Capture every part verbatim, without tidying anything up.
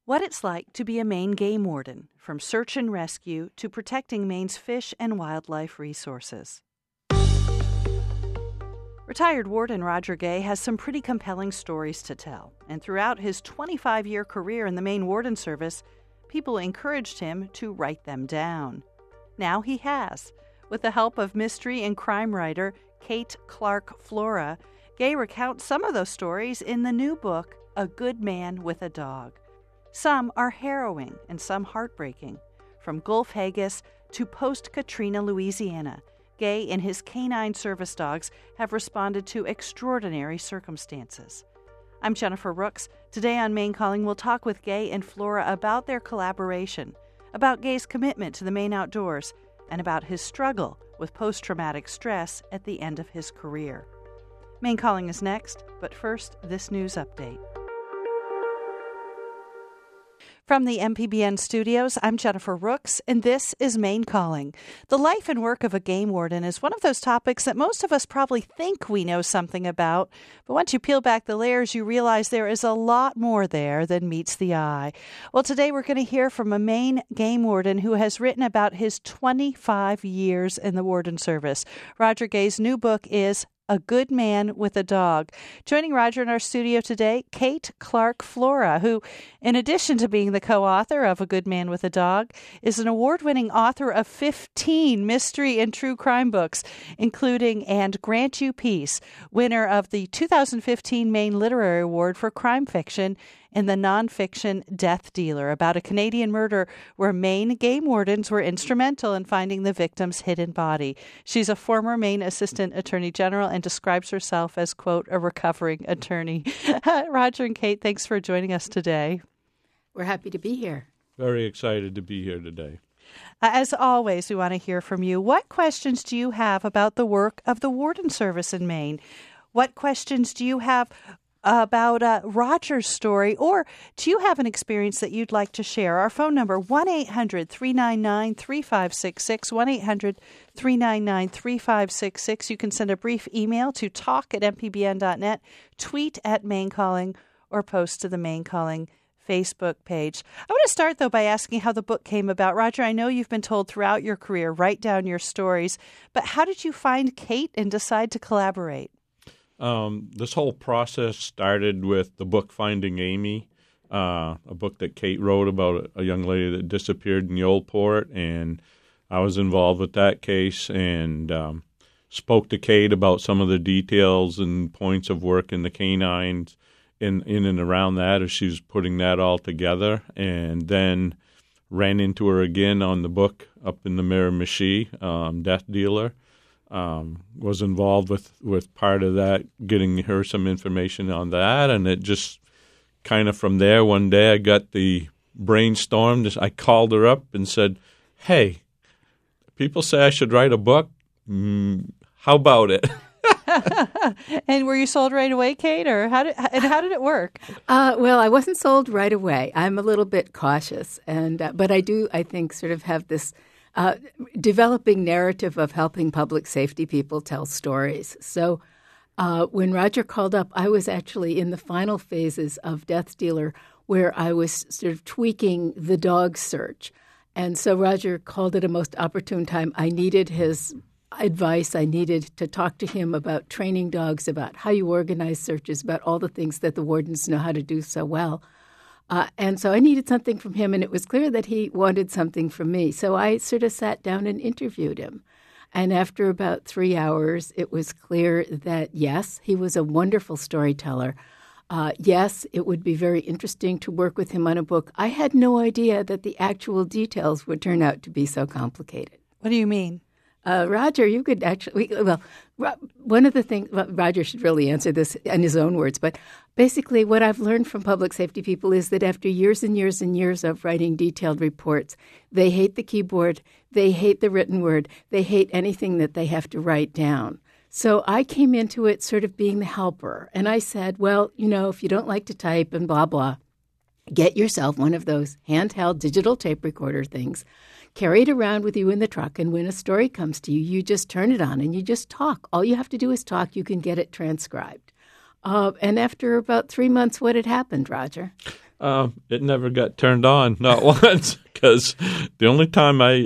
What it's like to be a Maine game warden, from search and rescue to protecting Maine's fish and wildlife resources. Retired warden Roger Gay has some pretty compelling stories to tell, and throughout his twenty-five-year career in the Maine Warden Service, people encouraged him to write them down. Now he has. With the help of mystery and crime writer Kate Clark Flora, Gay recounts some of those stories in the new book, A Good Man with a Dog. Some are harrowing and some heartbreaking. From Gulf Haggis to post-Katrina Louisiana, Gay and his canine service dogs have responded to extraordinary circumstances. I'm Jennifer Rooks. Today on Maine Calling, we'll talk with Gay and Flora about their collaboration, about Gay's commitment to the Maine outdoors, and about his struggle with post-traumatic stress at the end of his career. Maine Calling is next, but first, this news update. From the M P B N studios, I'm Jennifer Rooks, and this is Maine Calling. The life and work of a game warden is one of those topics that most of us probably think we know something about, but once you peel back the layers, you realize there is a lot more there than meets the eye. Well, today we're going to hear from a Maine game warden who has written about his twenty-five years in the Warden Service. Roger Gay's new book is A Good Man with a Dog. Joining Roger in our studio today, Kate Clark Flora, who, in addition to being the co-author of A Good Man with a Dog, is an award-winning author of fifteen mystery and true crime books, including And Grant You Peace, winner of the two thousand fifteen Maine Literary Award for Crime Fiction, in the nonfiction Death Dealer, about a Canadian murder where Maine game wardens were instrumental in finding the victim's hidden body. She's a former Maine Assistant Attorney General and describes herself as, quote, a recovering attorney. Roger and Kate, thanks for joining us today. We're happy to be here. Very excited to be here today. Uh, as always, we want to hear from you. What questions do you have about the work of the Warden Service in Maine? What questions do you have about uh, Roger's story, or do you have an experience that you'd like to share? Our phone number, one eight hundred three nine nine three five six six, one eight hundred three nine nine three five six six. You can send a brief email to talk at m p b n dot net, tweet at Maine Calling, or post to the Maine Calling Facebook page. I want to start, though, by asking how the book came about. Roger, I know you've been told throughout your career, write down your stories, but how did you find Kate and decide to collaborate? Um, this whole process started with the book Finding Amy, uh, a book that Kate wrote about a, a young lady that disappeared in the Old Port, and I was involved with that case and um, spoke to Kate about some of the details and points of work in the canines in, in and around that as she was putting that all together, and then ran into her again on the book up in the Miramichi, um, Death Dealer. Um, was involved with, with part of that, getting her some information on that, and it just kind of from there, one day I got the brainstorm. I called her up and said, hey, people say I should write a book. Mm, how about it? And were you sold right away, Kate, or how did and how did it work? Uh, well, I wasn't sold right away. I'm a little bit cautious, and uh, but I do, I think, sort of have this Uh, developing narrative of helping public safety people tell stories. So uh, when Roger called up, I was actually in the final phases of Death Dealer, where I was sort of tweaking the dog search. And so Roger called at a most opportune time. I needed his advice. I needed to talk to him about training dogs, about how you organize searches, about all the things that the wardens know how to do so well. Uh, and so I needed something from him, and it was clear that he wanted something from me. So I sort of sat down and interviewed him. And after about three hours, it was clear that, yes, he was a wonderful storyteller. Uh, yes, it would be very interesting to work with him on a book. I had no idea that the actual details would turn out to be so complicated. What do you mean? Uh, Roger, you could actually, well, one of the things, well, Roger should really answer this in his own words, but basically what I've learned from public safety people is that after years and years and years of writing detailed reports, they hate the keyboard, they hate the written word, they hate anything that they have to write down. So I came into it sort of being the helper, and I said, well, you know, if you don't like to type and blah, blah, get yourself one of those handheld digital tape recorder things, carry it around with you in the truck, and when a story comes to you, you just turn it on and you just talk. All you have to do is talk. You can get it transcribed. Uh, and after about three months, what had happened, Roger? Um, it never got turned on, not once, because the only time I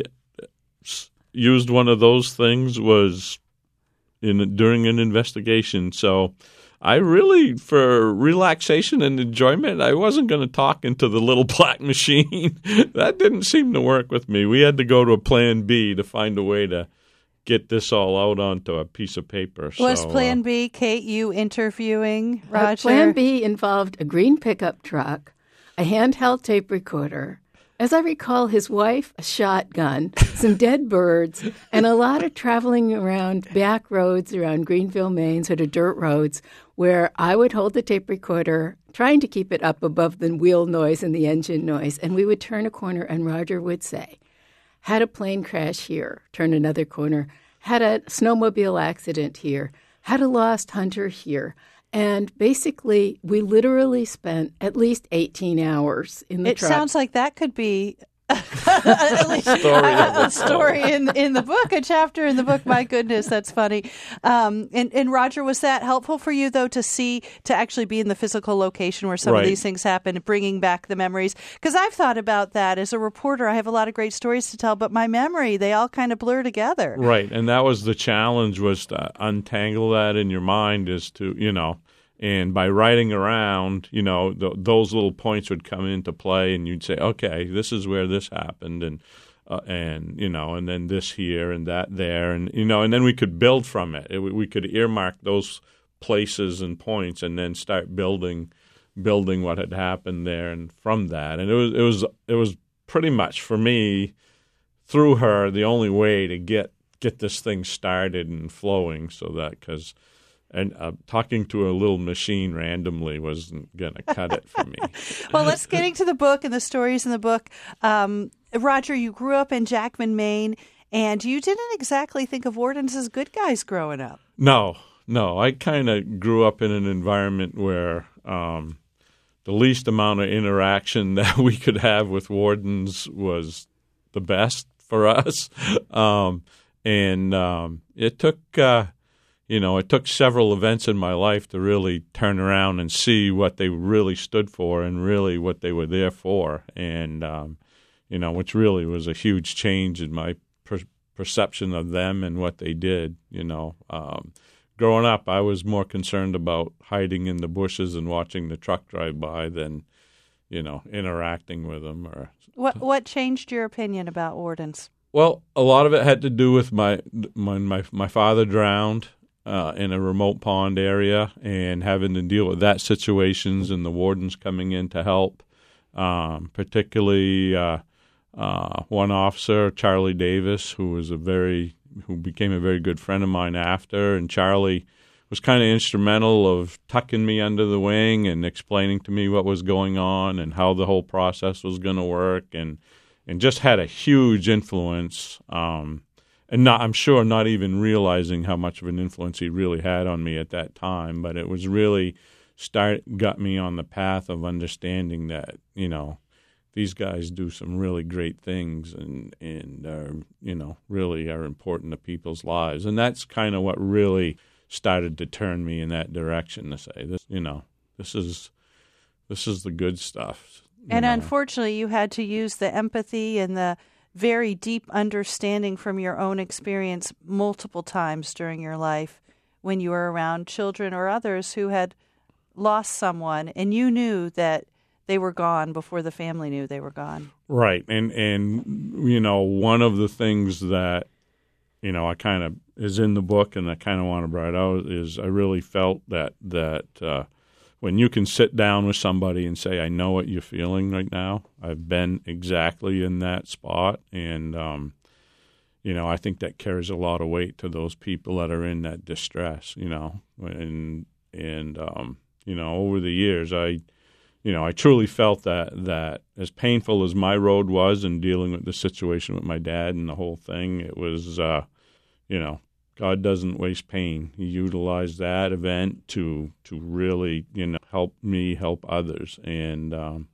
used one of those things was in during an investigation. So I really, for relaxation and enjoyment, I wasn't going to talk into the little black machine. That didn't seem to work with me. We had to go to a plan B to find a way to get this all out onto a piece of paper. Was so, Plan uh, B, Kate, you interviewing Roger? Uh, Plan B involved a green pickup truck, a handheld tape recorder, as I recall, his wife, a shotgun, some dead birds, and a lot of traveling around back roads around Greenville, Maine, sort of dirt roads, where I would hold the tape recorder, trying to keep it up above the wheel noise and the engine noise, and we would turn a corner, and Roger would say, had a plane crash here, turn another corner, had a snowmobile accident here, had a lost hunter here. And basically, we literally spent at least eighteen hours in the it truck. It sounds like that could be at least story a, a story in in the book, a chapter in the book. My goodness, that's funny. Um, and, and Roger, was that helpful for you, though, to see, to actually be in the physical location where some right. of these things happen, bringing back the memories? Because I've thought about that as a reporter. I have a lot of great stories to tell, but my memory, they all kind of blur together. Right, and that was the challenge, was to untangle that in your mind, is to, you know, and by writing around, you know, th- those little points would come into play, and you'd say, okay, this is where this happened, and uh, and you know, and then this here and that there, and you know, and then we could build from it. it we could earmark those places and points, and then start building, building what had happened there, and from that, and it was it was it was pretty much for me, through her, the only way to get get this thing started and flowing, so that because. And uh, talking to a little machine randomly wasn't going to cut it for me. Well, let's get into the book and the stories in the book. Um, Roger, you grew up in Jackman, Maine, and you didn't exactly think of wardens as good guys growing up. No, no. I kind of grew up in an environment where um, the least amount of interaction that we could have with wardens was the best for us. Um, and um, it took... Uh, You know, it took several events in my life to really turn around and see what they really stood for and really what they were there for. And, um, you know, which really was a huge change in my per- perception of them and what they did, you know. Um, growing up, I was more concerned about hiding in the bushes and watching the truck drive by than, you know, interacting with them. Or What, what changed your opinion about wardens? Well, a lot of it had to do with my my my, my father drowned. Uh, in a remote pond area, and having to deal with that situations and the wardens coming in to help, um, particularly uh, uh, one officer, Charlie Davis, who was a very who became a very good friend of mine after, and Charlie was kind of instrumental of tucking me under the wing and explaining to me what was going on and how the whole process was going to work, and and just had a huge influence. Um, And not, I'm sure not even realizing how much of an influence he really had on me at that time, but it was really start got me on the path of understanding that, you know, these guys do some really great things and, and are, you know, really are important to people's lives. And that's kind of what really started to turn me in that direction, to say, this, you know, this is this is the good stuff. And know. Unfortunately, you had to use the empathy and the very deep understanding from your own experience multiple times during your life when you were around children or others who had lost someone, and you knew that they were gone before the family knew they were gone. Right. And, and you know, one of the things that, you know, I kind of is in the book and I kind of want to bring out is I really felt that, that uh, when you can sit down with somebody and say, I know what you're feeling right now. I've been exactly in that spot. And, um, you know, I think that carries a lot of weight to those people that are in that distress, you know. And, and um, you know, over the years, I, you know, I truly felt that, that as painful as my road was in dealing with the situation with my dad and the whole thing, it was, uh, you know, God doesn't waste pain. He utilized that event to to really, you know, help me help others. And um,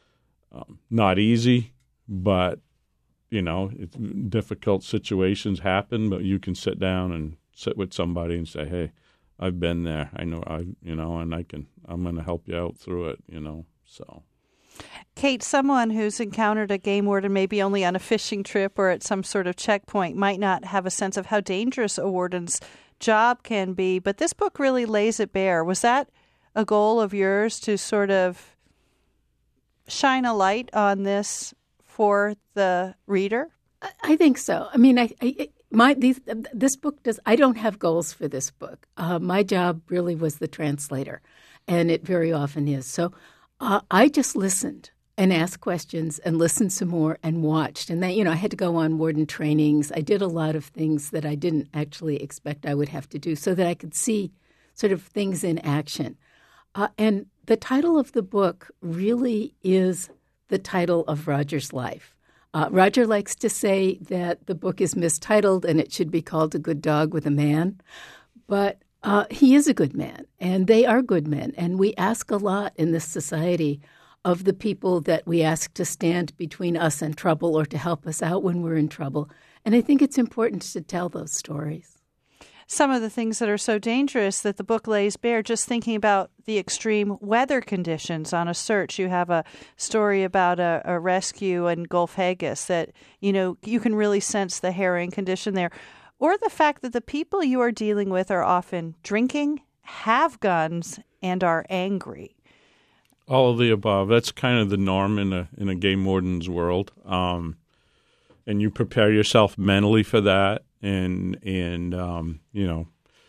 um, not easy, but, you know, it's, difficult situations happen, but you can sit down and sit with somebody and say, hey, I've been there. I know, I, you know, and I can, I'm going to help you out through it, you know, so. Kate, someone who's encountered a game warden maybe only on a fishing trip or at some sort of checkpoint might not have a sense of how dangerous a warden's job can be, but this book really lays it bare. Was that a goal of yours to sort of shine a light on this for the reader? I think so. I mean, I, I my these, this book does. I don't have goals for this book. Uh, my job really was the translator, and it very often is. So uh, I just listened and asked questions and listened some more and watched. And then, you know, I had to go on warden trainings. I did a lot of things that I didn't actually expect I would have to do, so that I could see sort of things in action. Uh, and the title of the book really is the title of Roger's life. Uh, Roger likes to say that the book is mistitled and it should be called A Good Dog with a Man. But uh, he is a good man, and they are good men. And we ask a lot in this society of the people that we ask to stand between us and trouble or to help us out when we're in trouble. And I think it's important to tell those stories. Some of the things that are so dangerous that the book lays bare, just thinking about the extreme weather conditions on a search. You have a story about a, a rescue in Gulf Haggis that, you know, you can really sense the harrowing condition there. Or the fact that the people you are dealing with are often drinking, have guns, and are angry. All of the above. That's kind of the norm in a in a game warden's world. Um, and you prepare yourself mentally for that. And, and um, you know,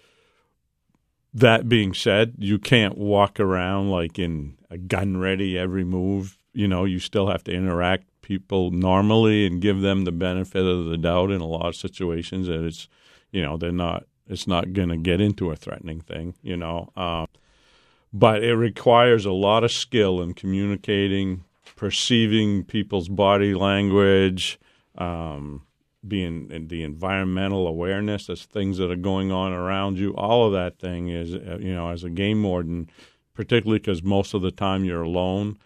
that being said, you can't walk around like in a gun ready every move. You know, you still have to interact people normally and give them the benefit of the doubt in a lot of situations that it's, you know, they're not, it's not going to get into a threatening thing, you know. Um, but it requires a lot of skill in communicating, perceiving people's body language, um, being in the environmental awareness, there's things that are going on around you. All of that thing is, you know, as a game warden, particularly because most of the time you're alone,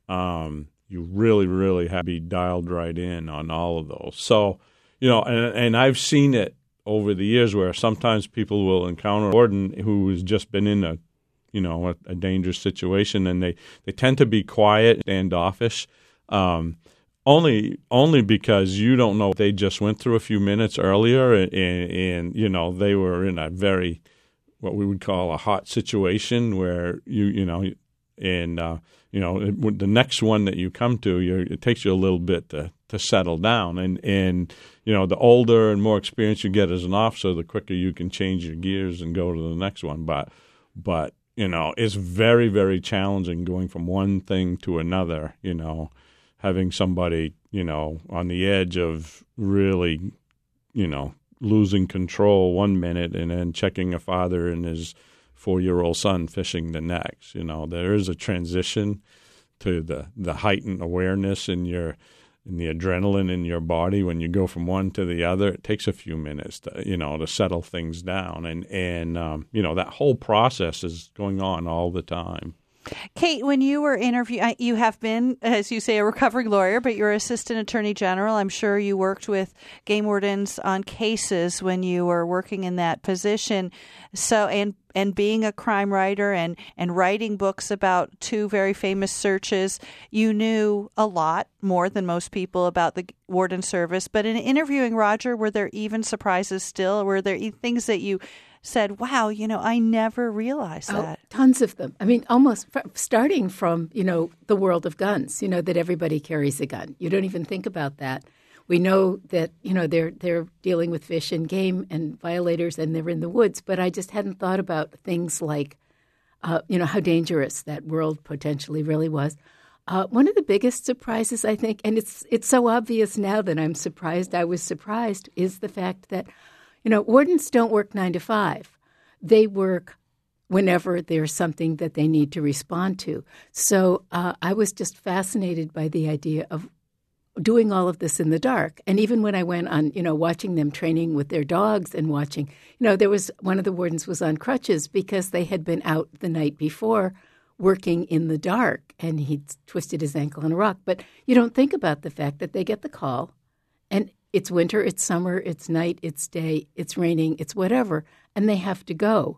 um, you really, really have to be dialed right in on all of those. So, you know, and, and I've seen it over the years where sometimes people will encounter a warden who has just been in a, you know, a, a dangerous situation, and they, they tend to be quiet, standoffish, um, Only only because you don't know. They just went through a few minutes earlier, and, and, you know, they were in a very, what we would call a hot situation where you, you know, and, uh, you know, it, the next one that you come to, you're, it takes you a little bit to, to settle down. And, and, you know, the older and more experience you get as an officer, the quicker you can change your gears and go to the next one. But, but you know, it's very, very challenging going from one thing to another, you know, having somebody, you know, on the edge of really, you know, losing control one minute and then checking a father and his four-year-old son fishing the next. You know, there is a transition to the, the heightened awareness in your in the adrenaline in your body when you go from one to the other. It takes a few minutes to, you know, to settle things down. And, and um, you know, that whole process is going on all the time. Kate, when you were interviewing, you have been, as you say, a recovering lawyer, but you're assistant attorney general. I'm sure you worked with game wardens on cases when you were working in that position. So, and and being a crime writer and, and writing books about two very famous searches, you knew a lot more than most people about the warden service. But in interviewing Roger, were there even surprises still? Were there things that you said, wow, you know, I never realized that? Oh, tons of them. I mean, almost starting from, you know, the world of guns, you know, that everybody carries a gun. You don't even think about that. We know that, you know, they're they're dealing with fish and game and violators and they're in the woods. But I just hadn't thought about things like, uh, you know, how dangerous that world potentially really was. Uh, one of the biggest surprises, I think, and it's it's so obvious now that I'm surprised I was surprised, is the fact that, you know, wardens don't work nine to five. They work whenever there's something that they need to respond to. So uh, I was just fascinated by the idea of doing all of this in the dark. And even when I went on, you know, watching them training with their dogs and watching, you know, there was one of the wardens was on crutches because they had been out the night before working in the dark and he'd twisted his ankle on a rock. But you don't think about the fact that they get the call and it's winter, it's summer, it's night, it's day, it's raining, it's whatever, and they have to go.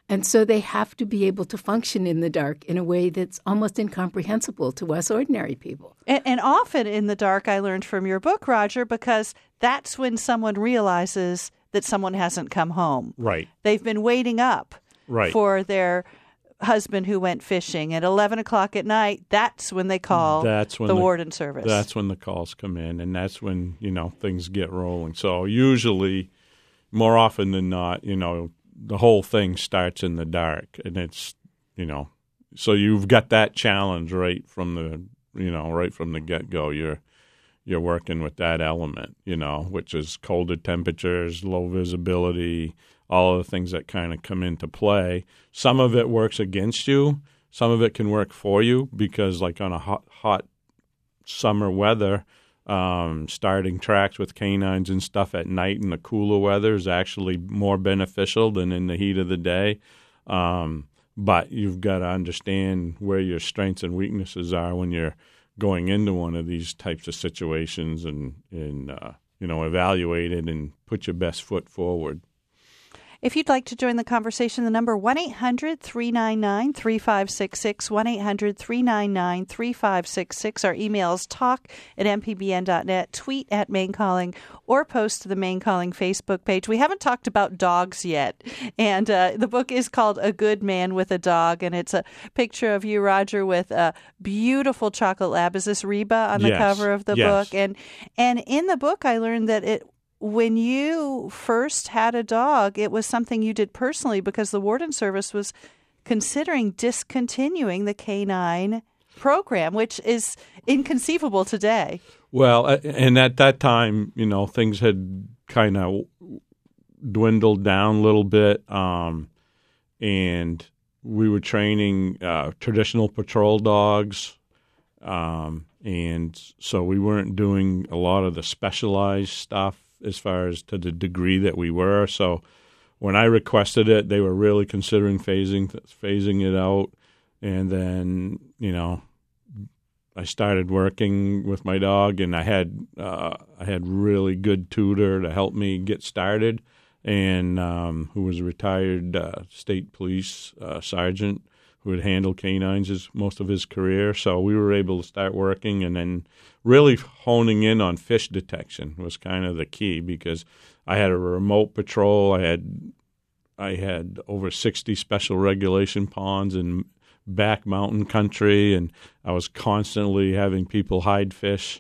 And so they have to be able to function in the dark in a way that's almost incomprehensible to us ordinary people. And, and often in the dark, I learned from your book, Roger, because that's when someone realizes that someone hasn't come home. Right. They've been waiting up right. for their husband who went fishing at eleven o'clock at night. That's when they call that's when the, the warden service. That's when the calls come in, and that's when, you know, things get rolling. So usually, more often than not, you know, the whole thing starts in the dark, and it's, you know, so you've got that challenge right from the, you know, right from the get-go. You're you're working with that element, you know, which is colder temperatures, low visibility, all of the things that kind of come into play. Some of it works against you. Some of it can work for you because, like on a hot, hot summer weather, Um, starting tracks with canines and stuff at night in the cooler weather is actually more beneficial than in the heat of the day. Um, but you've got to understand where your strengths and weaknesses are when you're going into one of these types of situations and, and uh, you know, evaluate it and put your best foot forward. If you'd like to join the conversation, the number one eight hundred three nine nine three five six six, one eight hundred three nine nine three five six six. Our email is talk at m p b n dot net, tweet at Maine Calling, or post to the Maine Calling Facebook page. We haven't talked about dogs yet, and uh, the book is called A Good Man with a Dog, and it's a picture of you, Roger, with a beautiful chocolate lab. Is this Reba on the yes. cover of the yes. book? And and in the book, I learned that it when you first had a dog, it was something you did personally because the Warden Service was considering discontinuing the canine program, which is inconceivable today. Well, and at that time, you know, things had kind of dwindled down a little bit, um, and we were training uh, traditional patrol dogs, um, and so we weren't doing a lot of the specialized stuff as far as to the degree that we were. So when I requested it, they were really considering phasing phasing it out. And then, you know, I started working with my dog, and I had uh, I had really good tutor to help me get started, and um, who was a retired uh, state police uh, sergeant who had handled canines his, most of his career. So we were able to start working, and then really honing in on fish detection was kind of the key because I had a remote patrol. I had I had over sixty special regulation ponds in back mountain country, and I was constantly having people hide fish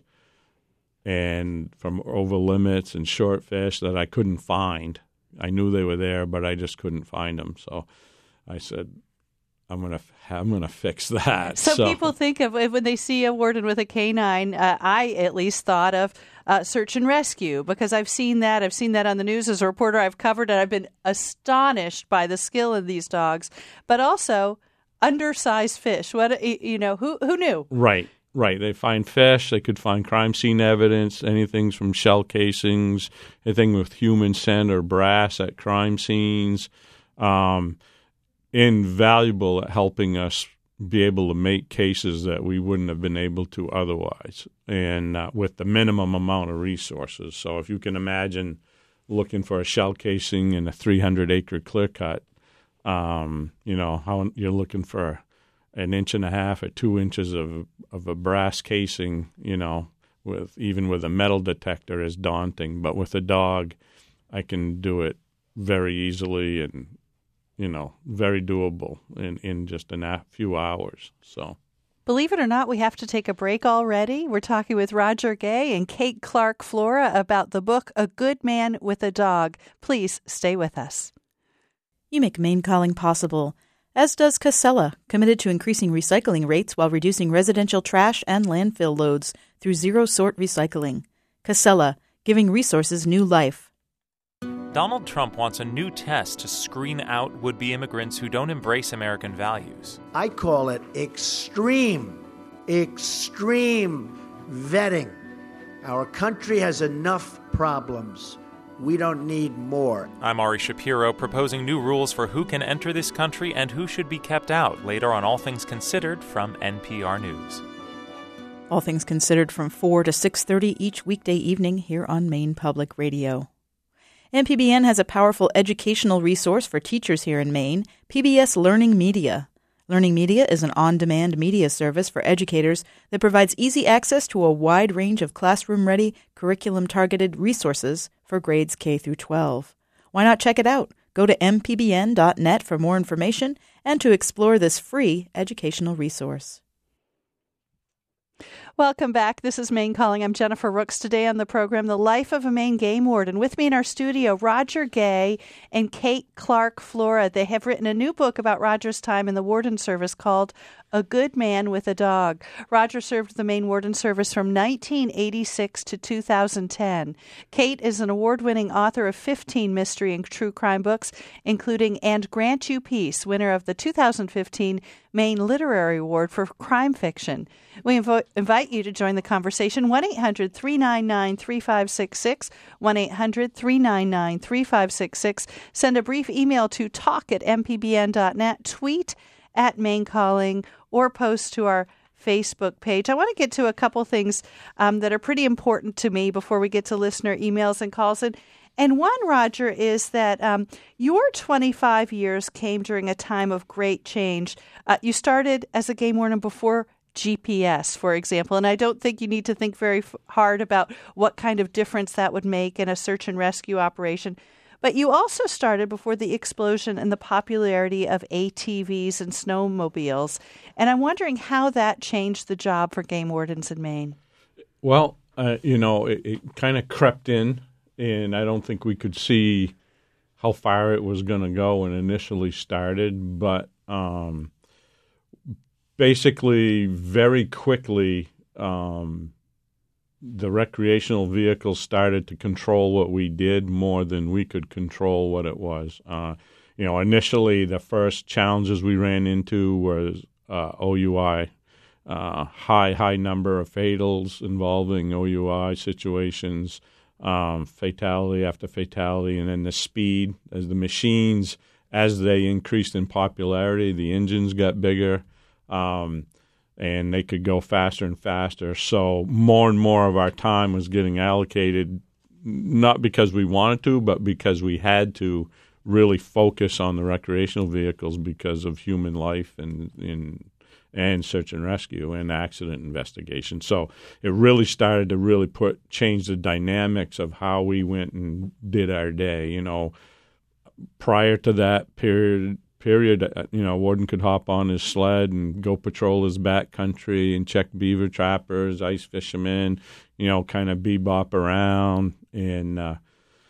and from over limits and short fish that I couldn't find. I knew they were there, but I just couldn't find them. So I said, I'm gonna, I'm gonna fix that. So, so people think of when they see a warden with a canine. Uh, I at least thought of uh, search and rescue because I've seen that. I've seen that on the news as a reporter. I've covered it. I've been astonished by the skill of these dogs, but also undersized fish. What you know? Who who knew? Right, right. They find fish. They could find crime scene evidence. Anything from shell casings, anything with human scent or brass at crime scenes. Um, invaluable at helping us be able to make cases that we wouldn't have been able to otherwise, and uh, with the minimum amount of resources. So if you can imagine looking for a shell casing in a three hundred acre clear cut, um, you know, how you're looking for an inch and a half or two inches of of a brass casing, you know, with even with a metal detector is daunting. But with a dog, I can do it very easily and, you know, very doable in, in just a few hours. So, believe it or not, we have to take a break already. We're talking with Roger Gay and Kate Clark Flora about the book, A Good Man with a Dog. Please stay with us. You make Maine Calling possible, as does Casella, committed to increasing recycling rates while reducing residential trash and landfill loads through zero-sort recycling. Casella, giving resources new life. Donald Trump wants a new test to screen out would-be immigrants who don't embrace American values. I call it extreme, extreme vetting. Our country has enough problems. We don't need more. I'm Ari Shapiro, proposing new rules for who can enter this country and who should be kept out, later on All Things Considered from N P R News. All Things Considered from four to six thirty each weekday evening here on Maine Public Radio. M P B N has a powerful educational resource for teachers here in Maine, P B S Learning Media. Learning Media is an on-demand media service for educators that provides easy access to a wide range of classroom-ready, curriculum-targeted resources for grades K through twelve. Why not check it out? Go to m p b n dot net for more information and to explore this free educational resource. Welcome back. This is Maine Calling. I'm Jennifer Rooks. Today on the program, The Life of a Maine Game Warden. With me in our studio, Roger Gay and Kate Clark Flora. They have written a new book about Roger's time in the Warden Service called A Good Man with a Dog. Roger served the Maine Warden Service from nineteen eighty-six to two thousand ten. Kate is an award-winning author of fifteen mystery and true crime books, including And Grant You Peace, winner of the two thousand fifteen Maine Literary Award for Crime Fiction. We invo- invite you to join the conversation. one eight hundred three nine nine three five six six, one eight hundred three nine nine three five six six. Send a brief email to talk at m p b n dot net, tweet at Maine Calling, or post to our Facebook page. I want to get to a couple things um, that are pretty important to me before we get to listener emails and calls. And, and one, Roger, is that um, your twenty-five years came during a time of great change. Uh, you started as a game warden before G P S, for example, and I don't think you need to think very f- hard about what kind of difference that would make in a search and rescue operation. But you also started before the explosion and the popularity of A T Vs and snowmobiles, and I'm wondering how that changed the job for game wardens in Maine. Well, uh, you know, it, it kind of crept in, and I don't think we could see how far it was going to go when it initially started, but um, basically very quickly um, the recreational vehicles started to control what we did more than we could control what it was. Uh, you know, initially the first challenges we ran into was uh, O U I, uh, high, high number of fatals involving O U I situations, um, fatality after fatality, and then the speed as the machines, as they increased in popularity, the engines got bigger. Um, and they could go faster and faster. So more and more of our time was getting allocated, not because we wanted to, but because we had to really focus on the recreational vehicles because of human life and and, and search and rescue and accident investigation. So it really started to really put change the dynamics of how we went and did our day. You know, prior to that period, period, you know, warden could hop on his sled and go patrol his back country and check beaver trappers, ice fishermen, you know, kind of bebop around. And uh,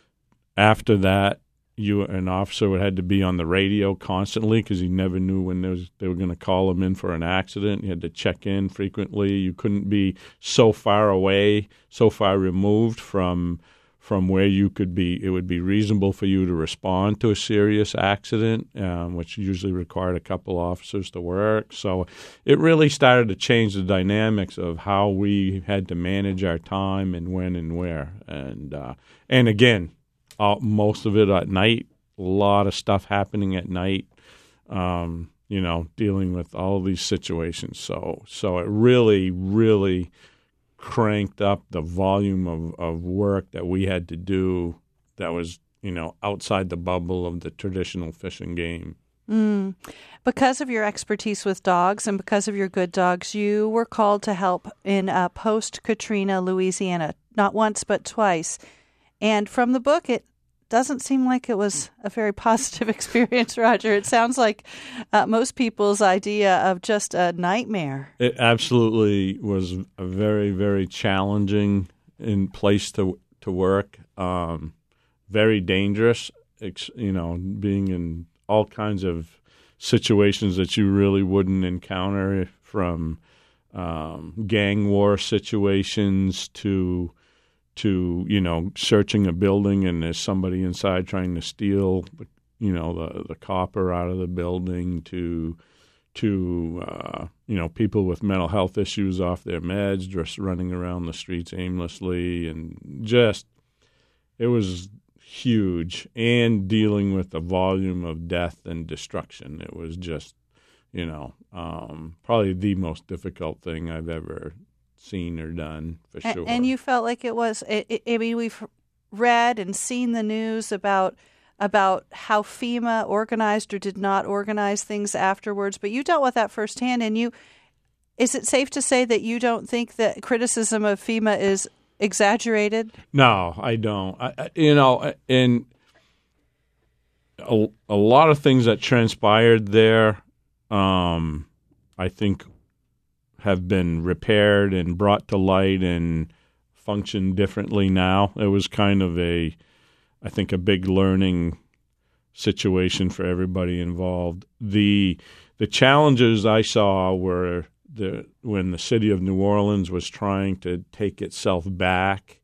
after that, you an officer would had to be on the radio constantly because you never knew when there was, they were going to call him in for an accident. You had to check in frequently. You couldn't be so far away, so far removed from from where you could be, it would be reasonable for you to respond to a serious accident, um, which usually required a couple officers to work. So it really started to change the dynamics of how we had to manage our time and when and where. And uh, and again, uh, most of it at night, a lot of stuff happening at night, um, you know, dealing with all these situations. So so it really, really cranked up the volume of, of work that we had to do that was, you know, outside the bubble of the traditional fishing game. Mm. Because of your expertise with dogs and because of your good dogs, you were called to help in uh, post-Katrina, Louisiana, not once but twice. And from the book, it doesn't seem like it was a very positive experience, Roger. It sounds like uh, most people's idea of just a nightmare. It absolutely was a very, very challenging in place to to work. Um, very dangerous, you know, being in all kinds of situations that you really wouldn't encounter, from um, gang war situations to to, you know, searching a building and there's somebody inside trying to steal, you know, the, the copper out of the building, to, to uh, you know, people with mental health issues off their meds, just running around the streets aimlessly. And just, it was huge. And dealing with the volume of death and destruction. It was just, you know, um, probably the most difficult thing I've ever seen or done, for sure. And, and you felt like it was, it, it, I mean, we've read and seen the news about about how FEMA organized or did not organize things afterwards, but you dealt with that firsthand. And you, is it safe to say that you don't think that criticism of FEMA is exaggerated? No, I don't. I, I, you know, and a, a lot of things that transpired there, um, I think, have been repaired and brought to light and function differently now. It was kind of a, I think, a big learning situation for everybody involved. The the challenges I saw were the when the city of New Orleans was trying to take itself back,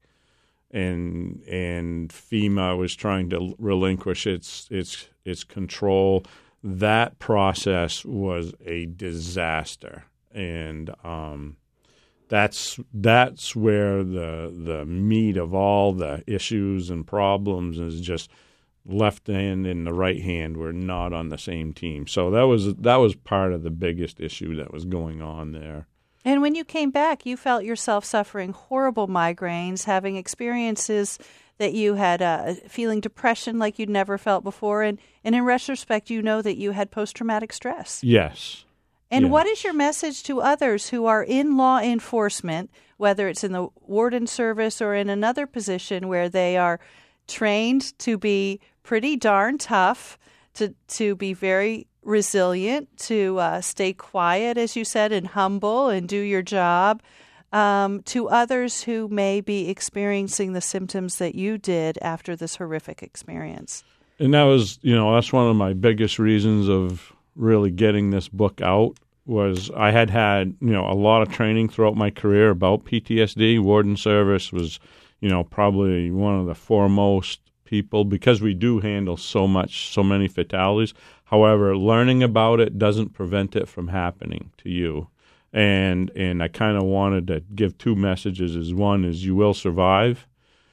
and and FEMA was trying to relinquish its its its control. That process was a disaster, and um, That's that's where the the meat of all the issues and problems is. Just left hand and the right hand were not on the same team. So that was that was part of the biggest issue that was going on there. And when you came back, you felt yourself suffering horrible migraines, having experiences that you had, uh, feeling depression like you'd never felt before. And, and in retrospect, you know that you had post-traumatic stress. Yes. And yeah. What is your message to others who are in law enforcement, whether it's in the warden service or in another position where they are trained to be pretty darn tough, to, to be very resilient, to uh, stay quiet, as you said, and humble and do your job, um, to others who may be experiencing the symptoms that you did after this horrific experience? And that was, you know, that's one of my biggest reasons of really getting this book out. Was I had had, you know, a lot of training throughout my career about P T S D. Warden service was, you know, probably one of the foremost people because we do handle so much, so many fatalities. However, learning about it doesn't prevent it from happening to you. And and I kind of wanted to give two messages. Is one is you will survive.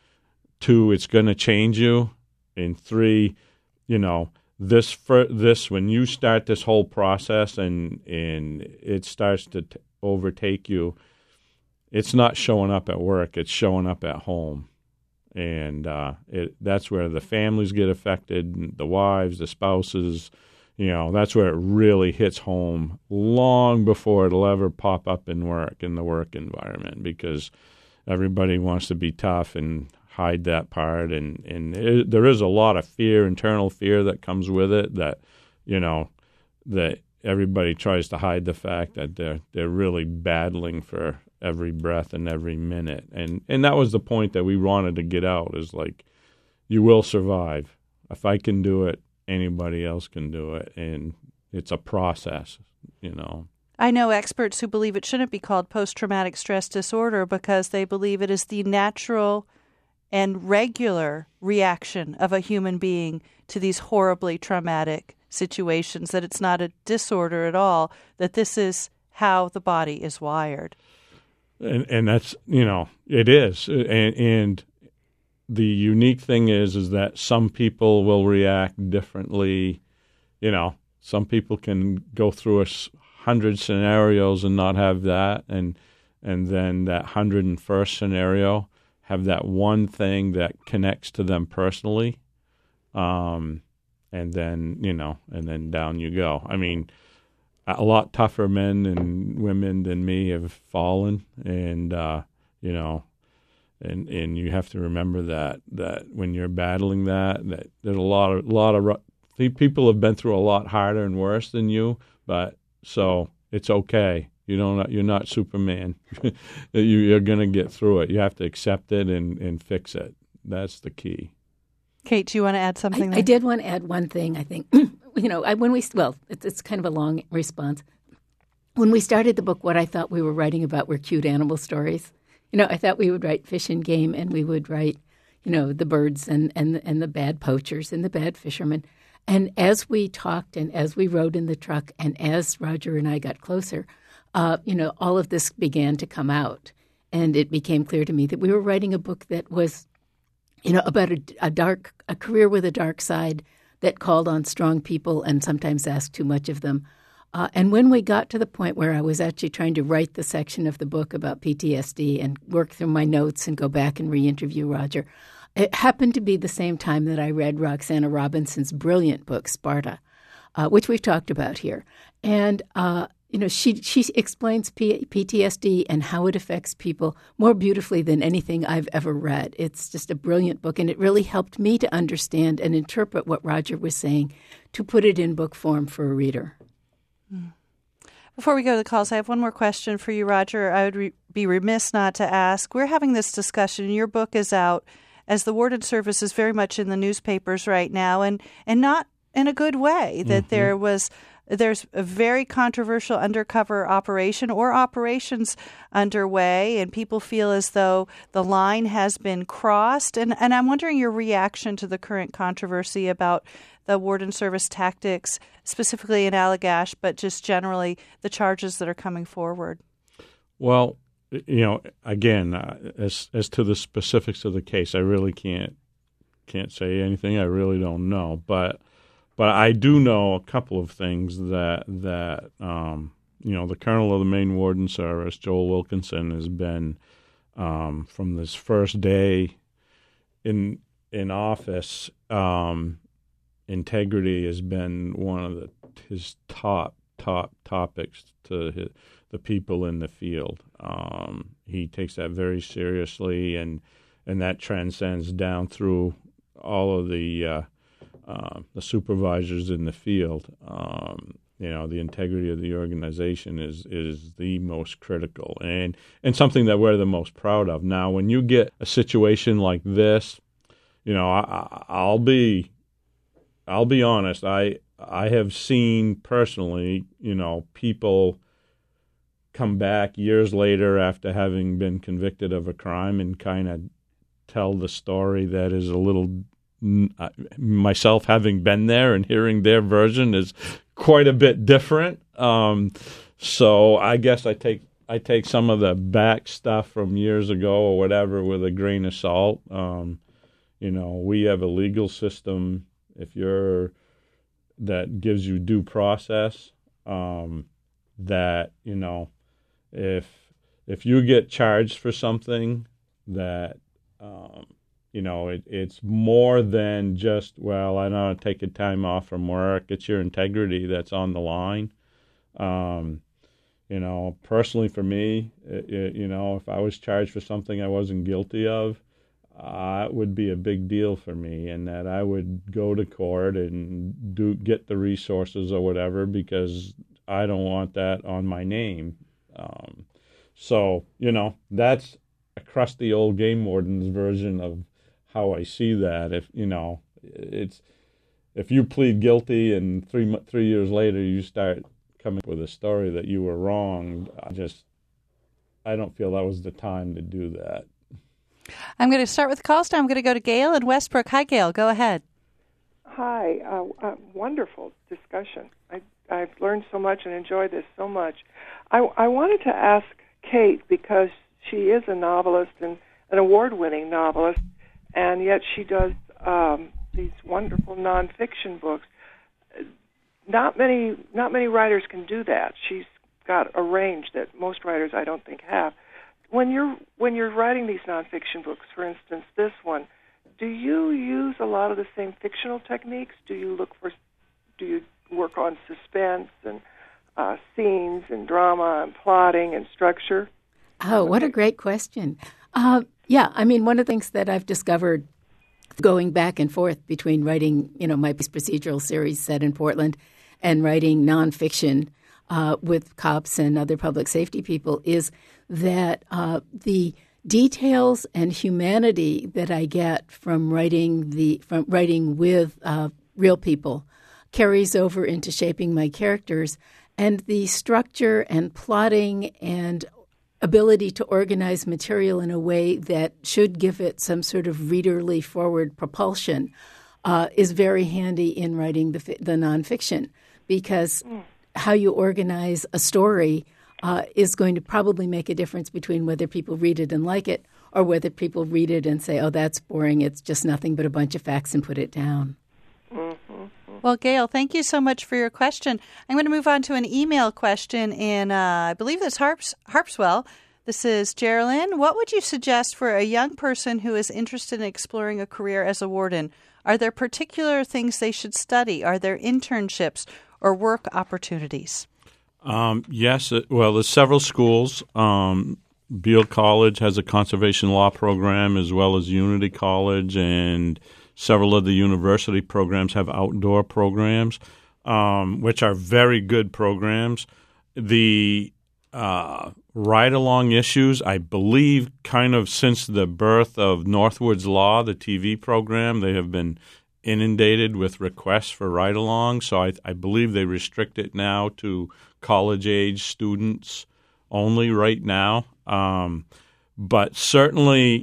Two, it's going to change you. And three, you know, This for this when you start this whole process and and it starts to t- overtake you, it's not showing up at work; it's showing up at home, and uh, it that's where the families get affected, the wives, the spouses. You know, that's where it really hits home long before it'll ever pop up in work in the work environment because everybody wants to be tough and hide that part, and and it, there is a lot of fear, internal fear that comes with it. That you know, that everybody tries to hide the fact that they're they're really battling for every breath and every minute, and and that was the point that we wanted to get out. Is like, you will survive. If I can do it, anybody else can do it, and it's a process, you know. I know experts who believe it shouldn't be called post-traumatic stress disorder because they believe it is the natural and regular reaction of a human being to these horribly traumatic situations, that it's not a disorder at all, that this is how the body is wired. And and that's, you know, it is. And, and the unique thing is, is that some people will react differently. You know, some people can go through a hundred scenarios and not have that. And, and then that hundred and first scenario, have that one thing that connects to them personally, um, and then, you know, and then down you go. I mean, a lot tougher men and women than me have fallen, and, uh, you know, and and you have to remember that, that when you're battling that, that there's a lot of, lot of people have been through a lot harder and worse than you, but so it's okay. You don't. You're not Superman. you, you're going to get through it. You have to accept it and, and fix it. That's the key. Kate, do you want to add something? I, I did want to add one thing. I think you know I, when we well, it's, it's kind of a long response. When we started the book, what I thought we were writing about were cute animal stories. You know, I thought we would write Fish and Game, and we would write, you know, the birds and and and the bad poachers and the bad fishermen. And as we talked, and as we rode in the truck, and as Roger and I got closer. Uh, you know, all of this began to come out, and it became clear to me that we were writing a book that was, you know, about a, a dark, a career with a dark side that called on strong people and sometimes asked too much of them. Uh, and when we got to the point where I was actually trying to write the section of the book about P T S D and work through my notes and go back and re-interview Roger, It happened to be the same time that I read Roxana Robinson's brilliant book, Sparta, uh, which we've talked about here. And, uh, you know, she she explains P- PTSD and how it affects people more beautifully than anything I've ever read. It's just a brilliant book, and it really helped me to understand and interpret what Roger was saying to put it in book form for a reader. Mm. Before we go to the calls, I have one more question for you, Roger. I would re- be remiss not to ask. We're having this discussion. Your book is out as the Warden Service is very much in the newspapers right now, and, and not in a good way, that mm-hmm. there was there's a very controversial undercover operation or operations underway, and people feel as though the line has been crossed. And, and I'm wondering your reaction to the current controversy about the Warden Service tactics, specifically in Allagash, but just generally the charges that are coming forward. Well, you know, again, uh, as as to the specifics of the case, I really can't can't say anything. I really don't know, but but I do know a couple of things that that um, you know, the Colonel of the Maine Warden Service, Joel Wilkinson, has been um, from this first day in in office. Um, integrity has been one of the, his top top topics to his, the people in the field. Um, he takes that very seriously, and and that transcends down through all of the uh, uh, the supervisors in the field. Um, you know, the integrity of the organization is is the most critical, and and something that we're the most proud of. Now, when you get a situation like this, you know, I, I'll be I'll be honest. I I have seen personally, you know, people come back years later after having been convicted of a crime and kind of tell the story that is a little, myself having been there and hearing their version is quite a bit different. Um, so I guess I take I take some of the back stuff from years ago or whatever with a grain of salt. Um, you know, we have a legal system, if you're, that gives you due process, um, that, you know, if if you get charged for something that, um, you know, it, it's more than just, well, I don't want to take a time off from work. It's your integrity that's on the line. Um, you know, personally for me, it, it, you know, if I was charged for something I wasn't guilty of, uh, it would be a big deal for me, and that I would go to court and do get the resources or whatever, because I don't want that on my name. Um, so, you know, that's a crusty old game warden's version of how I see that. If, you know, it's, if you plead guilty and three three years later you start coming with a story that you were wrong, I just, I don't feel that was the time to do that. I'm going to start with the calls now. I'm going to go to Gail in Westbrook. Hi, Gail. Go ahead. Hi. Uh, uh, wonderful discussion. I, I've learned so much and enjoyed this so much. I, I wanted to ask Kate, because she is a novelist and an award-winning novelist, and yet she does um, these wonderful nonfiction books. Not many, not many writers can do that. She's got a range that most writers, I don't think, have. When you're when you're writing these nonfiction books, for instance, this one, do you use a lot of the same fictional techniques? Do you look for, do you work on suspense and uh, scenes and drama and plotting and structure? Oh, what a great question. Uh, yeah, I mean, one of the things that I've discovered going back and forth between writing, you know, my procedural series set in Portland and writing nonfiction uh, with cops and other public safety people is that uh, the details and humanity that I get from writing the from writing with uh, real people carries over into shaping my characters, and the structure and plotting and ability to organize material in a way that should give it some sort of readerly forward propulsion uh, is very handy in writing the the nonfiction, because mm. how you organize a story uh, is going to probably make a difference between whether people read it and like it, or whether people read it and say, oh, that's boring, it's just nothing but a bunch of facts, and put it down. Mm-hmm. Well, Gail, thank you so much for your question. I'm going to move on to an email question in, uh, I believe it's Harps, Harpswell. This is Geraldine. What would you suggest for a young person who is interested in exploring a career as a warden? Are there particular things they should study? Are there internships or work opportunities? Um, yes. It, well, there's several schools. Um, Beale College has a conservation law program, as well as Unity College, and several of the university programs have outdoor programs, um, which are very good programs. The uh, ride-along issues, I believe, kind of since the birth of Northwoods Law, the T V program, they have been inundated with requests for ride-along. So I, I believe they restrict it now to college-age students only right now. Um, but certainly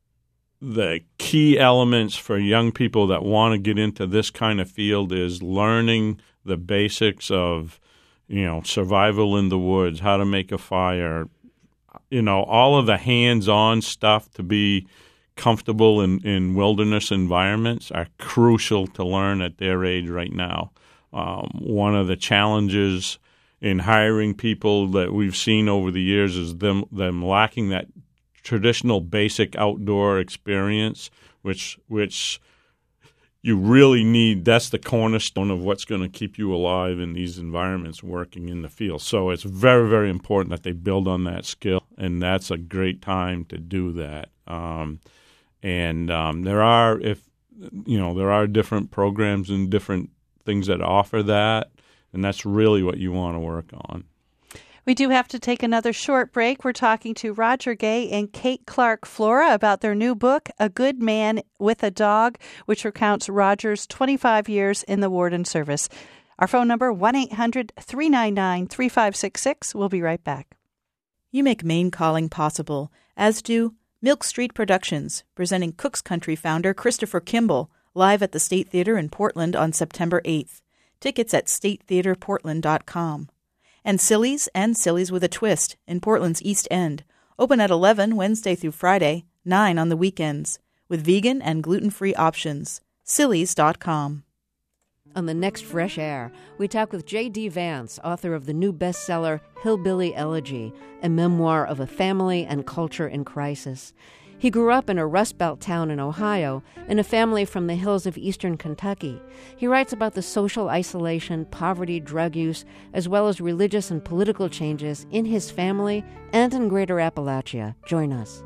the key elements for young people that want to get into this kind of field is learning the basics of, you know, survival in the woods, how to make a fire, you know, all of the hands-on stuff to be comfortable in, in wilderness environments are crucial to learn at their age right now. Um, one of the challenges in hiring people that we've seen over the years is them them lacking that traditional basic outdoor experience, which which you really need. That's the cornerstone of what's going to keep you alive in these environments working in the field. So it's very, very important that they build on that skill, and that's a great time to do that. Um, and um, there are, if you know, there are different programs and different things that offer that, and that's really what you want to work on. We do have to take another short break. We're talking to Roger Gay and Kate Clark Flora about their new book, A Good Man with a Dog, which recounts Roger's twenty-five years in the Warden Service. Our phone number, one eight hundred three nine nine three five six six. We'll be right back. You make Maine Calling possible, as do Milk Street Productions, presenting Cook's Country founder Christopher Kimball, live at the State Theater in Portland on September eighth. Tickets at state theater portland dot com. And Silly's and Silly's with a Twist in Portland's East End. Open at eleven Wednesday through Friday, nine on the weekends, with vegan and gluten-free options. Silly's dot com. On the next Fresh Air, we talk with J D. Vance, author of the new bestseller Hillbilly Elegy, a memoir of a family and culture in crisis. He grew up in a Rust Belt town in Ohio, in a family from the hills of eastern Kentucky. He writes about the social isolation, poverty, drug use, as well as religious and political changes in his family and in Greater Appalachia. Join us.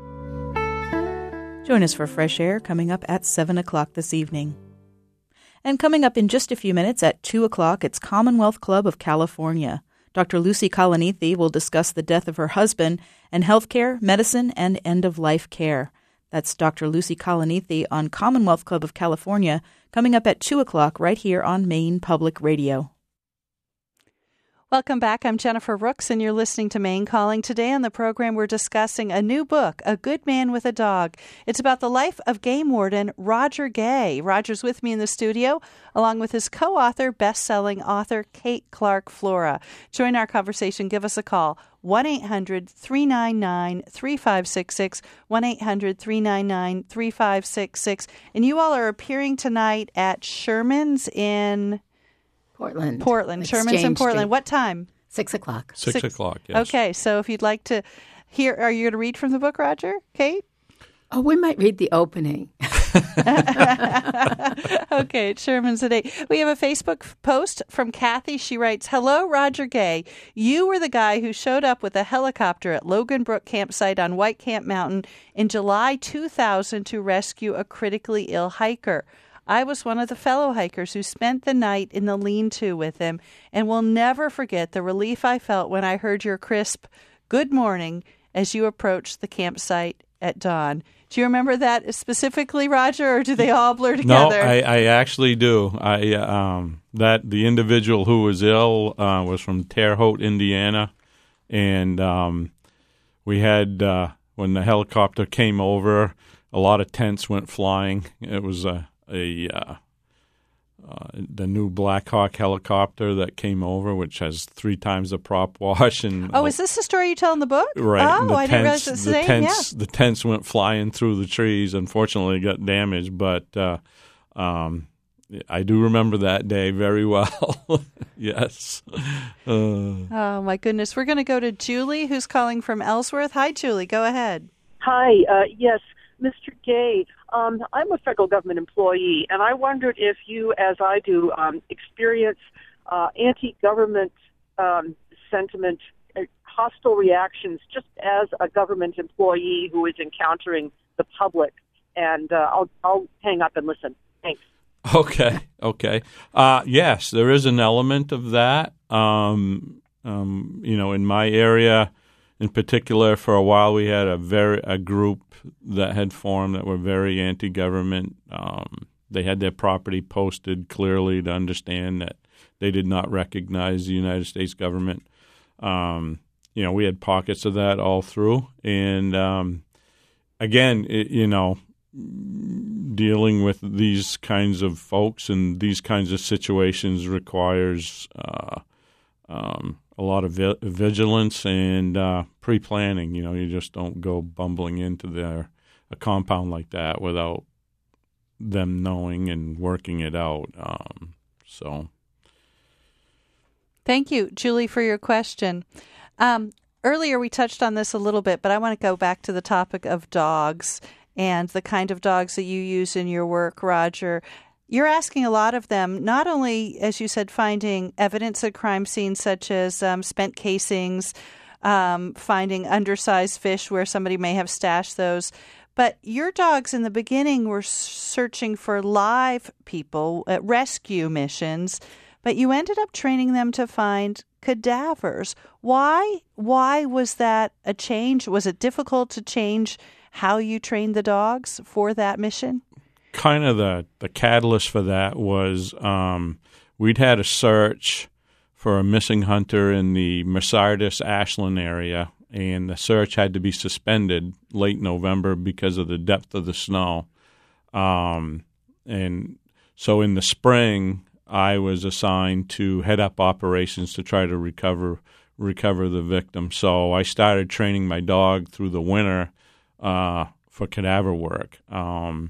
Join us for Fresh Air coming up at seven o'clock this evening. And coming up in just a few minutes at two o'clock, it's Commonwealth Club of California. Doctor Lucy Kalanithi will discuss the death of her husband and healthcare, medicine, and end-of-life care. That's Doctor Lucy Kalanithi on Commonwealth Club of California, coming up at two o'clock right here on Maine Public Radio. Welcome back. I'm Jennifer Rooks, and you're listening to Maine Calling. Today on the program, we're discussing a new book, A Good Man with a Dog. It's about the life of game warden Roger Gay. Roger's with me in the studio, along with his co-author, best-selling author Kate Clark Flora. Join our conversation. Give us a call, one eight hundred three nine nine three five six six, one eight hundred three nine nine three five six six. And you all are appearing tonight at Sherman's in... Portland. Portland. Exchange Sherman's in Portland. Street. What time? Six o'clock. Six, Six. o'clock, yes. Okay, so if you'd like to hear, are you going to read from the book, Roger? Kate? Oh, we might read the opening. Okay, it's Sherman's today. We have a Facebook post from Kathy. She writes, "Hello, Roger Gay. You were the guy who showed up with a helicopter at Logan Brook campsite on White Camp Mountain in July two thousand to rescue a critically ill hiker. I was one of the fellow hikers who spent the night in the lean-to with him and will never forget the relief I felt when I heard your crisp good morning as you approached the campsite at dawn." Do you remember that specifically, Roger, or do they all blur together? No, I, I actually do. I um, that the individual who was ill uh, was from Terre Haute, Indiana, and um, we had uh, when the helicopter came over, a lot of tents went flying. It was a a uh, uh, the new Black Hawk helicopter that came over, which has three times the prop wash. And oh, is this the story you tell in the book? Right. Oh, the I tents, didn't realize it's the the same. tents, Yeah. the tents went flying through the trees. Unfortunately, got damaged, but uh, um, I do remember that day very well. Yes. Uh. Oh, my goodness. We're going to go to Julie, who's calling from Ellsworth. Hi, Julie. Go ahead. Hi. Uh, yes, Mister Gay. Um, I'm a federal government employee, and I wondered if you, as I do, um, experience uh, anti-government um, sentiment, uh, hostile reactions, just as a government employee who is encountering the public. And uh, I'll, I'll hang up and listen. Thanks. Okay, okay. Uh, yes, there is an element of that. Um, um, you know, in my area in particular, for a while we had a very a group that had formed that were very anti-government. Um, they had their property posted clearly to understand that they did not recognize the United States government. Um, you know, we had pockets of that all through. And, um, again, it, you know, dealing with these kinds of folks and these kinds of situations requires uh, um, a lot of vi- vigilance and uh, pre-planning. You know, you just don't go bumbling into their a compound like that without them knowing and working it out. Um, so, thank you, Julie, for your question. Um, earlier we touched on this a little bit, but I want to go back to the topic of dogs and the kind of dogs that you use in your work, Roger. You're asking a lot of them, not only, as you said, finding evidence at crime scenes such as um, spent casings, um, finding undersized fish where somebody may have stashed those, but your dogs in the beginning were searching for live people at rescue missions, but you ended up training them to find cadavers. Why? Why was that a change? Was it difficult to change how you trained the dogs for that mission? Kind of the, the catalyst for that was um, we'd had a search for a missing hunter in the Mercedes Ashland area, and the search had to be suspended late November because of the depth of the snow. Um, and so in the spring, I was assigned to head up operations to try to recover recover the victim. So I started training my dog through the winter Uh, for cadaver work, um,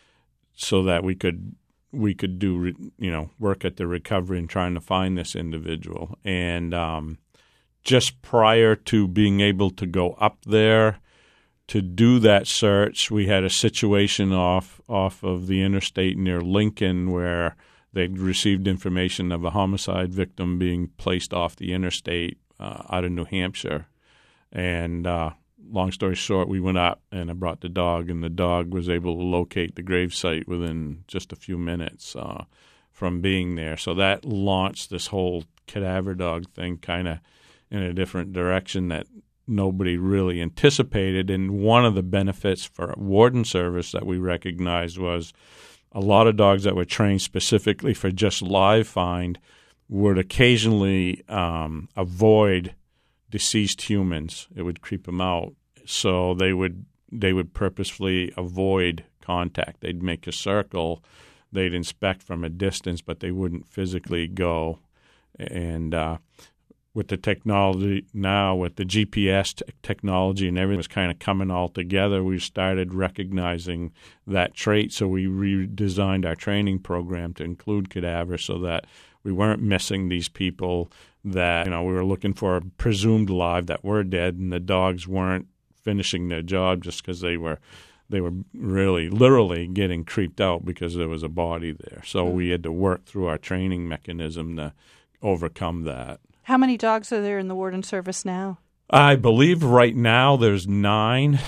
so that we could we could do re, you know work at the recovery and trying to find this individual. And um, just prior to being able to go up there to do that search, we had a situation off off of the interstate near Lincoln where they'd received information of a homicide victim being placed off the interstate uh, out of New Hampshire, and uh, long story short, we went up and I brought the dog, and the dog was able to locate the gravesite within just a few minutes uh, from being there. So that launched this whole cadaver dog thing kind of in a different direction that nobody really anticipated. And one of the benefits for warden service that we recognized was a lot of dogs that were trained specifically for just live find would occasionally um, avoid deceased humans. It would creep them out, so they would they would purposefully avoid contact. They'd make a circle, they'd inspect from a distance, but they wouldn't physically go. And uh, with the technology now, with the G P S t- technology and everything was kind of coming all together, we started recognizing that trait. So we redesigned our training program to include cadavers so that we weren't missing these people that, you know, we were looking for presumed live that were dead, and the dogs weren't finishing their job just because they were they were really literally getting creeped out because there was a body there. So we had to work through our training mechanism to overcome that. How many dogs are there in the warden service now? I believe right now there's nine,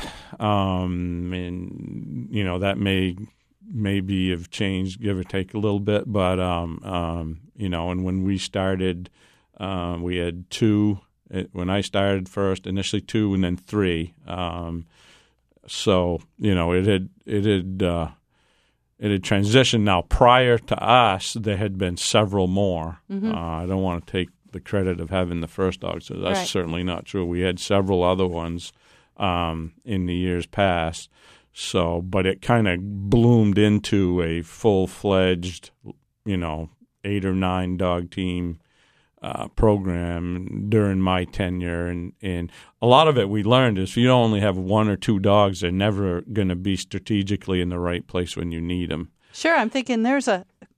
um, and you know that may maybe have changed, give or take a little bit, but um, um, you know, and when we started. Um, we had two it, when I started first, initially two, and then three. Um, so you know, it had it had uh, it had transitioned. Now, prior to us, there had been several more. Mm-hmm. Uh, I don't want to take the credit of having the first dog, so that's right. Certainly not true. We had several other ones um, in the years past. So, but it kind of bloomed into a full-fledged, you know, eight or nine dog team. Uh, program during my tenure, and, and a lot of it we learned is if you only have one or two dogs, they're never going to be strategically in the right place when you need them. Sure, I'm thinking there's a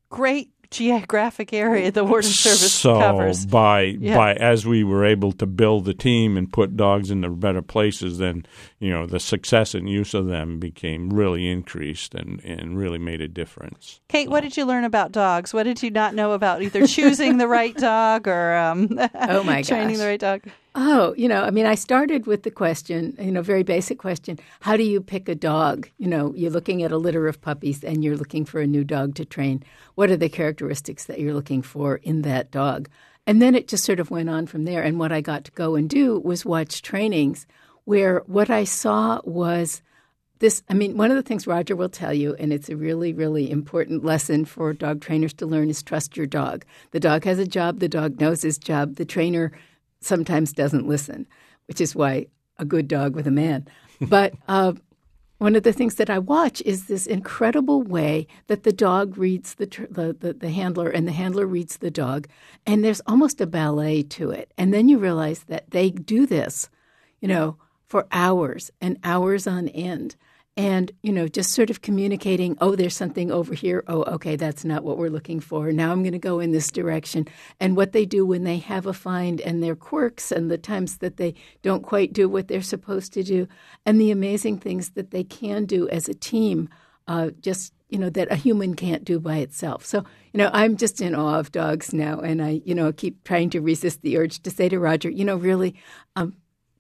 great geographic area the Warden Service so covers. by Yeah. by as we were able to build the team and put dogs into better places, then you know the success and use of them became really increased and, and really made a difference. Kate, what did you learn about dogs? What did you not know about either choosing the right dog or um, Oh my training gosh. the right dog? Oh, you know, I mean, I started with the question, you know, very basic question. How do you pick a dog? You know, you're looking at a litter of puppies and you're looking for a new dog to train. What are the characteristics that you're looking for in that dog? And then it just sort of went on from there. And what I got to go and do was watch trainings where what I saw was this. I mean, one of the things Roger will tell you, and it's a really, really important lesson for dog trainers to learn, is trust your dog. The dog has a job. The dog knows his job. The trainer sometimes doesn't listen, which is why a good dog with a man. But uh, one of the things that I watch is this incredible way that the dog reads the, tr- the, the the handler and the handler reads the dog, and there's almost a ballet to it. And then you realize that they do this, you know, for hours and hours on end. And, you know, just sort of communicating, oh, there's something over here. Oh, okay, that's not what we're looking for. Now I'm going to go in this direction. And what they do when they have a find and their quirks and the times that they don't quite do what they're supposed to do and the amazing things that they can do as a team, uh, just, you know, that a human can't do by itself. So, you know, I'm just in awe of dogs now. And I, you know, keep trying to resist the urge to say to Roger, you know, really, um,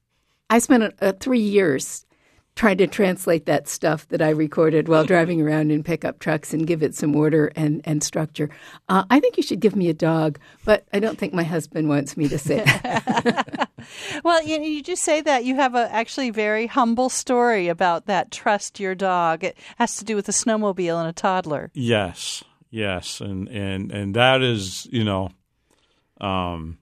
I spent uh, three years trying to translate that stuff that I recorded while driving around in pickup trucks and give it some order and, and structure. Uh, I think you should give me a dog, but I don't think my husband wants me to say that. Well, you, you just say that. You have a actually very humble story about that trust your dog. It has to do with a snowmobile and a toddler. Yes, yes, and and and that is, you know, um,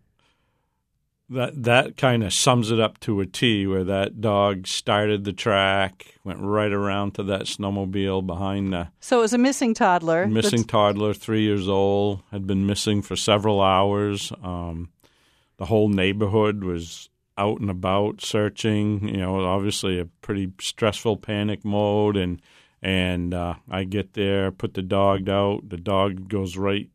that that kind of sums it up to a T. Where that dog started the track, went right around to that snowmobile behind the So it was a missing toddler. missing That's- toddler, three years old, had been missing for several hours. Um, the whole neighborhood was out and about searching. You know, obviously a pretty stressful panic mode, and and uh, I get there, put the dog out. The dog goes right,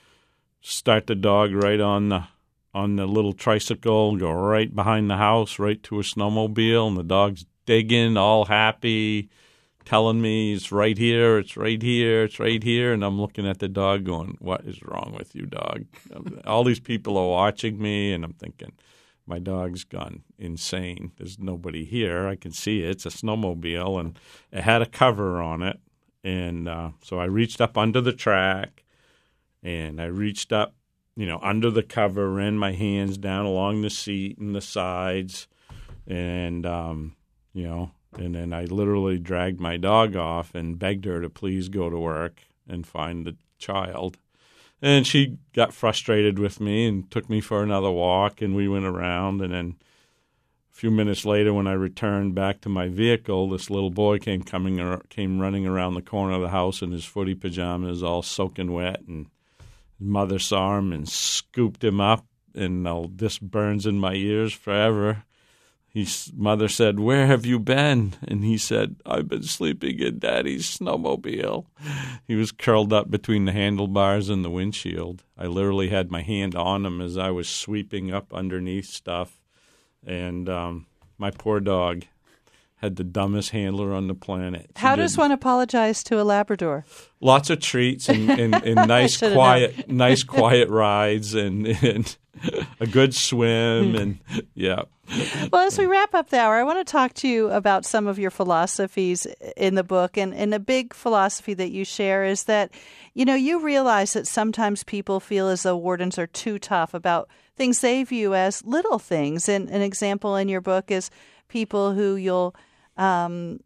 start the dog right on the on the little tricycle, go right behind the house, right to a snowmobile, and the dog's digging, all happy, telling me it's right here, it's right here, it's right here, and I'm looking at the dog going, what is wrong with you, dog? All these people are watching me, and I'm thinking, my dog's gone insane. There's nobody here. I can see it. It's a snowmobile, and it had a cover on it, and uh, so I reached up under the track, and I reached up, you know, under the cover, ran my hands down along the seat and the sides, and, um, you know, and then I literally dragged my dog off and begged her to please go to work and find the child. And she got frustrated with me and took me for another walk, and we went around. And then a few minutes later, when I returned back to my vehicle, this little boy came coming ar- came running around the corner of the house in his footy pajamas, all soaking wet, and his mother saw him and scooped him up, and uh, this burns in my ears forever. His mother said, "Where have you been?" And he said, "I've been sleeping in Daddy's snowmobile." He was curled up between the handlebars and the windshield. I literally had my hand on him as I was sweeping up underneath stuff. And um, my poor dog had the dumbest handler on the planet. She How does didn't- one apologize to a Labrador? Lots of treats and, and, and nice should've quiet, nice quiet rides and, and a good swim and yeah. Well, as we wrap up the hour, I want to talk to you about some of your philosophies in the book. And, and a big philosophy that you share is that, you know, you realize that sometimes people feel as though wardens are too tough about things they view as little things. And an example in your book is people who you'll um,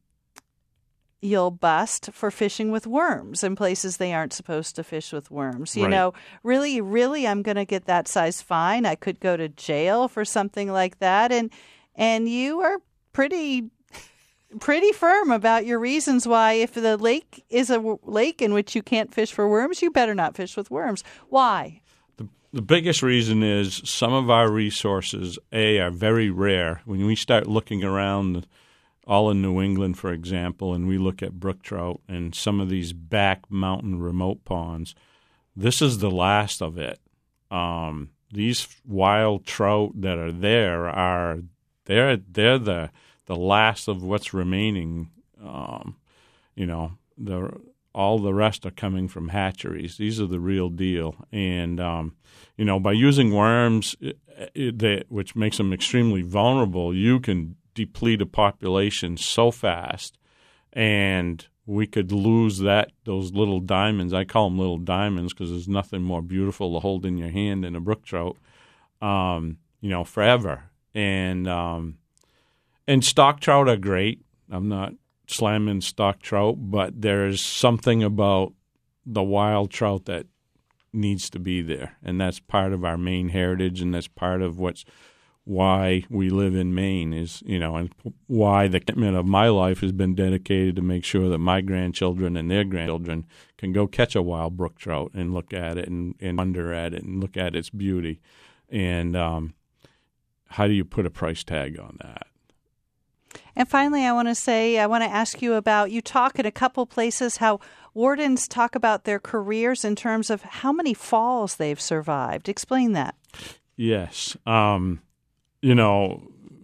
you'll bust for fishing with worms in places they aren't supposed to fish with worms. You Right. know, really, really, I'm going to get that size fine. I could go to jail for something like that. And and you are pretty pretty firm about your reasons why if the lake is a w- lake in which you can't fish for worms, you better not fish with worms. Why? The, the biggest reason is some of our resources, A, are very rare. When we start looking around all in New England, for example, and we look at brook trout and some of these back mountain remote ponds, this is the last of it. Um, these wild trout that are there are they're they're the the last of what's remaining. Um, you know, the all the rest are coming from hatcheries. These are the real deal. And, um, you know, by using worms, it, it, they, which makes them extremely vulnerable, you can deplete a population so fast, and we could lose that those little diamonds. I call them little diamonds because there's nothing more beautiful to hold in your hand than a brook trout, um, you know, forever. And, um, and stock trout are great. I'm not slamming stock trout, but there's something about the wild trout that needs to be there, and that's part of our Maine heritage, and that's part of what's why we live in Maine is, you know, and why the commitment of my life has been dedicated to make sure that my grandchildren and their grandchildren can go catch a wild brook trout and look at it and, and wonder at it and look at its beauty. And um, how do you put a price tag on that? And finally, I want to say, I want to ask you about, you talk in a couple places how wardens talk about their careers in terms of how many falls they've survived. Explain that. Yes. Um, you know,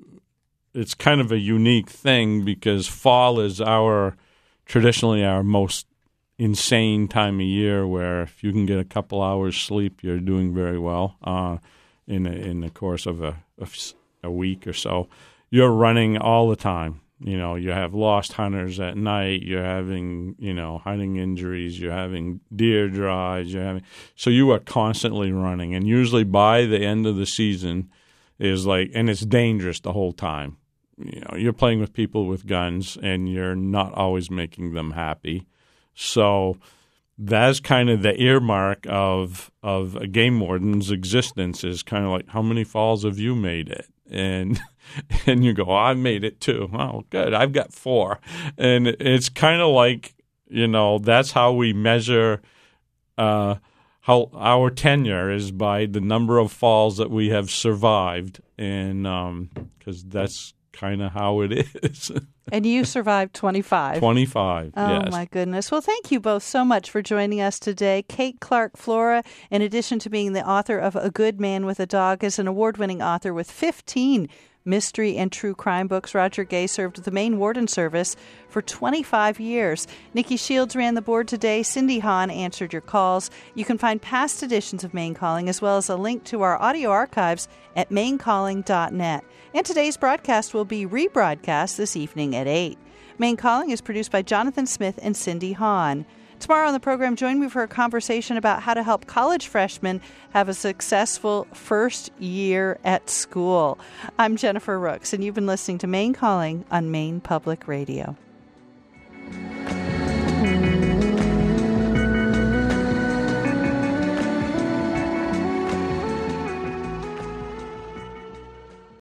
it's kind of a unique thing because fall is our, traditionally our most insane time of year where if you can get a couple hours sleep, you're doing very well uh, in, a, in the course of a, a, a week or so. You're running all the time. You know, you have lost hunters at night. You're having, you know, hunting injuries. You're having deer drives. You're having so you are constantly running, and usually by the end of the season, is like, and it's dangerous the whole time. You know, you're playing with people with guns, and you're not always making them happy. So that's kind of the earmark of of a game warden's existence. Is kind of like, how many falls have you made it? And and you go, oh, I made it too. Oh, good. I've got four. And it's kind of like, you know, that's how we measure uh, how our tenure is by the number of falls that we have survived. And because um, that's kind of how it is. And you survived twenty-five. twenty-five, oh, yes. my goodness. Well, thank you both so much for joining us today. Kate Clark-Flora, in addition to being the author of A Good Man with a Dog, is an award-winning author with fifteen mystery and true crime books. Roger Gay served with the Maine Warden Service for twenty-five years. Nikki Shields ran the board today. Cindy Hahn answered your calls. You can find past editions of Maine Calling as well as a link to our audio archives at maine calling dot net. And today's broadcast will be rebroadcast this evening at eight. Maine Calling is produced by Jonathan Smith and Cindy Hahn. Tomorrow on the program, join me for a conversation about how to help college freshmen have a successful first year at school. I'm Jennifer Rooks, and you've been listening to Maine Calling on Maine Public Radio.